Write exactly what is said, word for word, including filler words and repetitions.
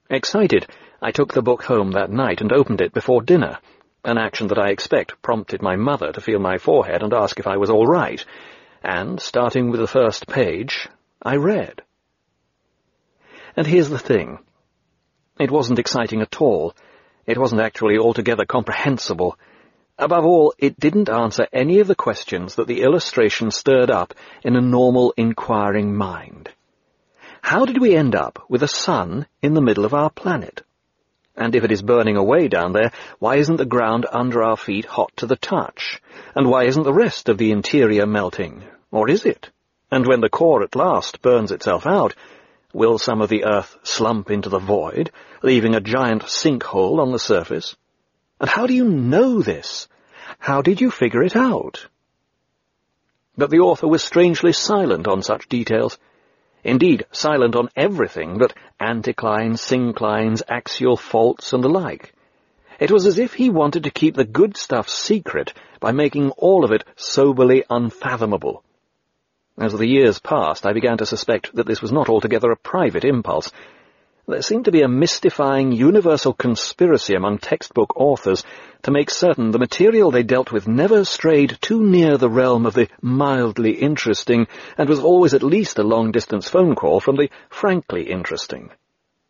Excited, I took the book home that night and opened it before dinner, an action that I expect prompted my mother to feel my forehead and ask if I was all right, and, starting with the first page, I read. And here's the thing. It wasn't exciting at all. It wasn't actually altogether comprehensible. Above all, it didn't answer any of the questions that the illustration stirred up in a normal, inquiring mind. How did we end up with a sun in the middle of our planet? And if it is burning away down there, why isn't the ground under our feet hot to the touch? And why isn't the rest of the interior melting? Or is it? And when the core at last burns itself out, will some of the earth slump into the void, leaving a giant sinkhole on the surface? And how do you know this? How did you figure it out? But the author was strangely silent on such details. Indeed, silent on everything but anticlines, synclines, axial faults, and the like. It was as if he wanted to keep the good stuff secret by making all of it soberly unfathomable. As the years passed, I began to suspect that this was not altogether a private impulse. There seemed to be a mystifying universal conspiracy among textbook authors to make certain the material they dealt with never strayed too near the realm of the mildly interesting and was always at least a long-distance phone call from the frankly interesting.